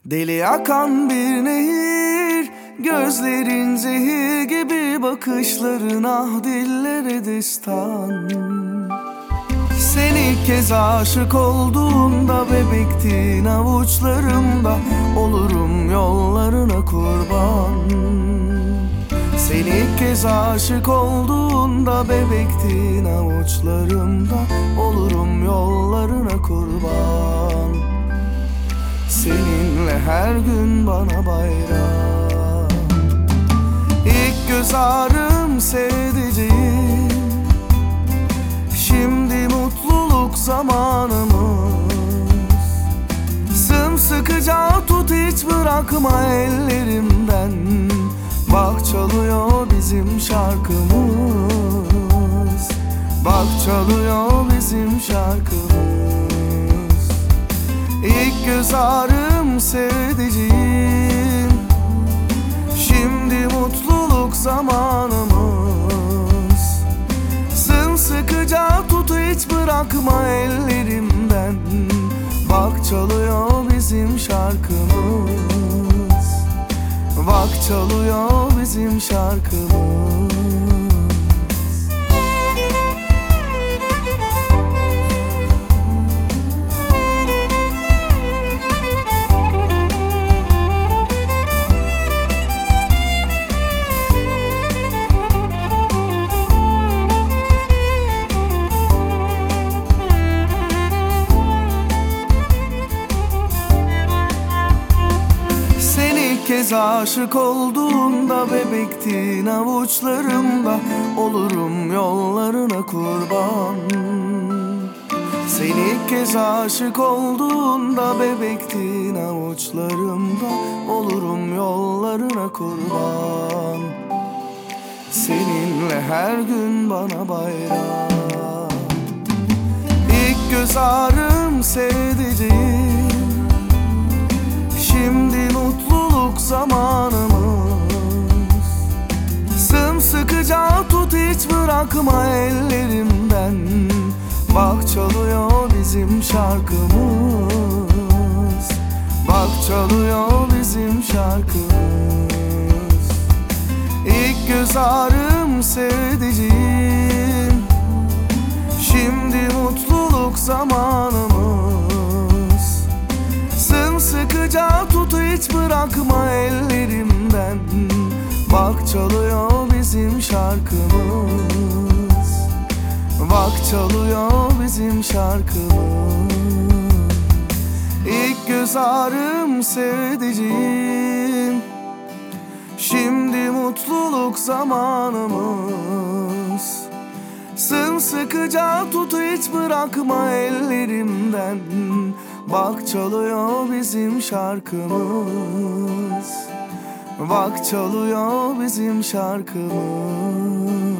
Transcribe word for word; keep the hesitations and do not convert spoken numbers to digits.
Deli akan bir nehir, gözlerin zehir gibi, bakışların ah dillere destan. Sen ilk kez aşık olduğunda bebektin avuçlarımda, olurum yollarına kurban. Sen ilk kez aşık olduğunda bebektin avuçlarımda, olurum yollarına kurban. Seninle her gün bana bayram. İlk göz ağrım sevdiceğim, şimdi mutluluk zamanımız. Sımsıkıca tut, hiç bırakma ellerimden. Bak çalıyor bizim şarkımız, bak çalıyor bizim şarkımız. İlk göz ağrım sevdiceğim, şimdi mutluluk zamanımız. Sımsıkıca tut, hiç bırakma ellerimden. Bak çalıyor bizim şarkımız, bak çalıyor bizim şarkımız. İlk kez aşık olduğunda bebektin avuçlarımda, olurum yollarına kurban. Sen ilk kez aşık olduğunda bebektin avuçlarımda, olurum yollarına kurban. Seninle her gün bana bayram. İlk göz ağrım sevdiceğim, şimdi mutluluk zamanımız. Sımsıkıca tut, hiç bırakma ellerimden. Bak çalıyor bizim şarkımız, bak çalıyor bizim şarkımız. İlk göz ağrım sevdiceğim, şimdi mutluluk zamanımız. Sımsıkıca tut, hiç bırakma ellerimden. Bak çalıyor bizim şarkımız, bak çalıyor bizim şarkımız. İlk göz ağrım sevdiceğim, şimdi mutluluk zamanımız. Sımsıkıca tut, hiç bırakma ellerimden. Bak çalıyor bizim şarkımız, bak çalıyor bizim şarkımız.